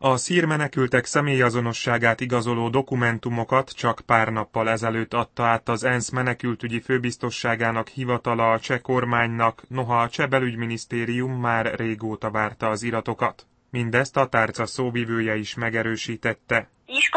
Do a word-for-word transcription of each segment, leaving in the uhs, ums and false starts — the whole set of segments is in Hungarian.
A szír menekültek személyazonosságát igazoló dokumentumokat csak pár nappal ezelőtt adta át az ENSZ menekültügyi főbiztosságának hivatala a cseh kormánynak, noha a cseh belügyminisztérium már régóta várta az iratokat. Mindezt a tárca szóvivője is megerősítette.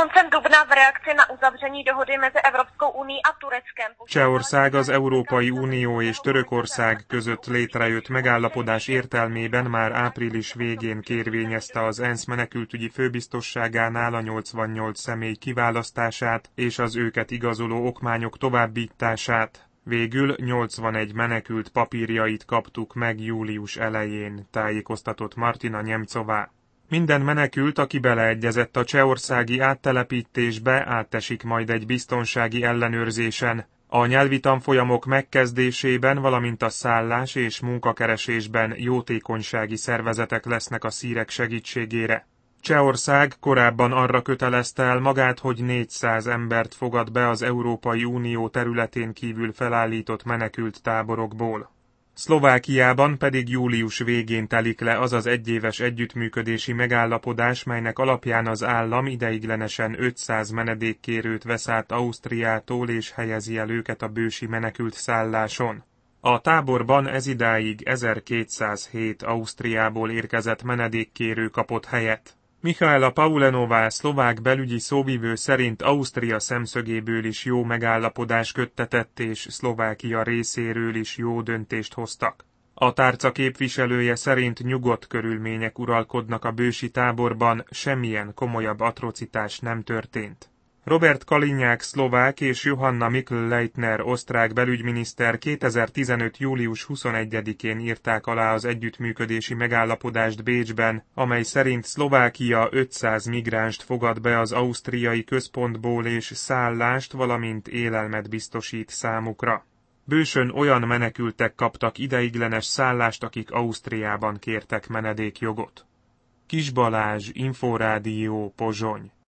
Csehország az Európai Unió és Törökország között létrejött megállapodás értelmében már április végén kérvényezte az ENSZ menekültügyi főbiztosságánál a nyolcvannyolc személy kiválasztását és az őket igazoló okmányok továbbítását. Végül nyolcvanegy menekült papírjait kaptuk meg július elején, tájékoztatott Martina Nemcová. Minden menekült, aki beleegyezett a csehországi áttelepítésbe, átesik majd egy biztonsági ellenőrzésen. A nyelvi tanfolyamok megkezdésében, valamint a szállás és munkakeresésben jótékonysági szervezetek lesznek a szírek segítségére. Csehország korábban arra kötelezte el magát, hogy négyszáz embert fogad be az Európai Unió területén kívül felállított menekült táborokból. Szlovákiában pedig július végén telik le az az egyéves együttműködési megállapodás, melynek alapján az állam ideiglenesen ötszáz menedékkérőt vesz át Ausztriától és helyezi el őket a bősi menekült szálláson. A táborban ezidáig ezerkétszázhét Ausztriából érkezett menedékkérő kapott helyet. Michaela Paulenová, szlovák belügyi szóvivő szerint Ausztria szemszögéből is jó megállapodás köttetett, és Szlovákia részéről is jó döntést hoztak. A tárca képviselője szerint nyugodt körülmények uralkodnak a bősi táborban, semmilyen komolyabb atrocitás nem történt. Robert Kalinyák szlovák és Johanna Mikl-Leitner osztrák belügyminiszter kétezer-tizenöt. július huszonegyedikén írták alá az együttműködési megállapodást Bécsben, amely szerint Szlovákia ötszáz migránst fogad be az ausztriai központból és szállást, valamint élelmet biztosít számukra. Bősön olyan menekültek kaptak ideiglenes szállást, akik Ausztriában kértek menedékjogot. Kis Balázs, Inforádió, Pozsony.